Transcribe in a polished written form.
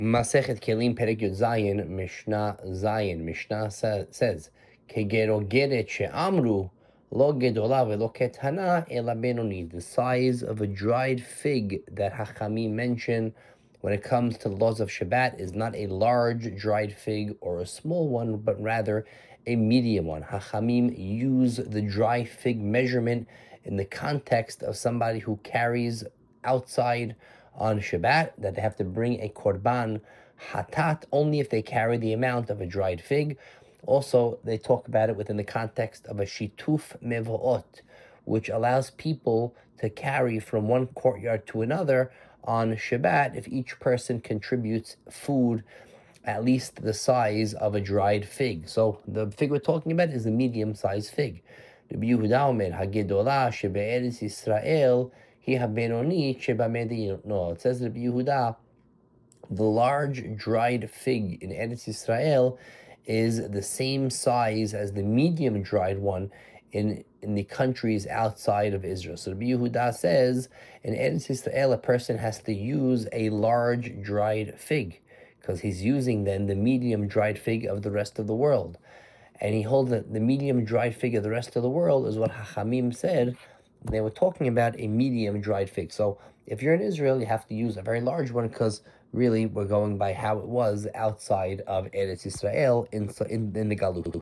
Masechet Kelim Perek Yud Zayin, Mishnah Zayin. Mishnah says, Kegerogeret she'amru, lo gedola velo ketana ela benoni. The size of a dried fig that Hachamim mention when it comes to the laws of Shabbat is not a large dried fig or a small one, but rather a medium one. Hachamim use the dry fig measurement in the context of somebody who carries outside on Shabbat, that they have to bring a korban hatat only if they carry the amount of a dried fig. Also, they talk about it within the context of a shituf mevo'ot, which allows people to carry from one courtyard to another on Shabbat if each person contributes food at least the size of a dried fig. So the fig we're talking about is the medium-sized fig. Rabbi Yehuda Omer, Hagedolah shebe'eretz Yisrael, hi habenoni shebamedin. No, it says Rabbi Yehuda, the large dried fig in Eretz Yisrael is the same size as the medium dried one in the countries outside of Israel. So Rabbi Yehuda says, in Eretz Yisrael, a person has to use a large dried fig, because he's using then the medium dried fig of the rest of the world. And he holds that the medium dried fig of the rest of the world is what Hachamim said. They were talking about a medium dried fig. So if you're in Israel, you have to use a very large one, because really we're going by how it was outside of Eretz Yisrael in the Galut.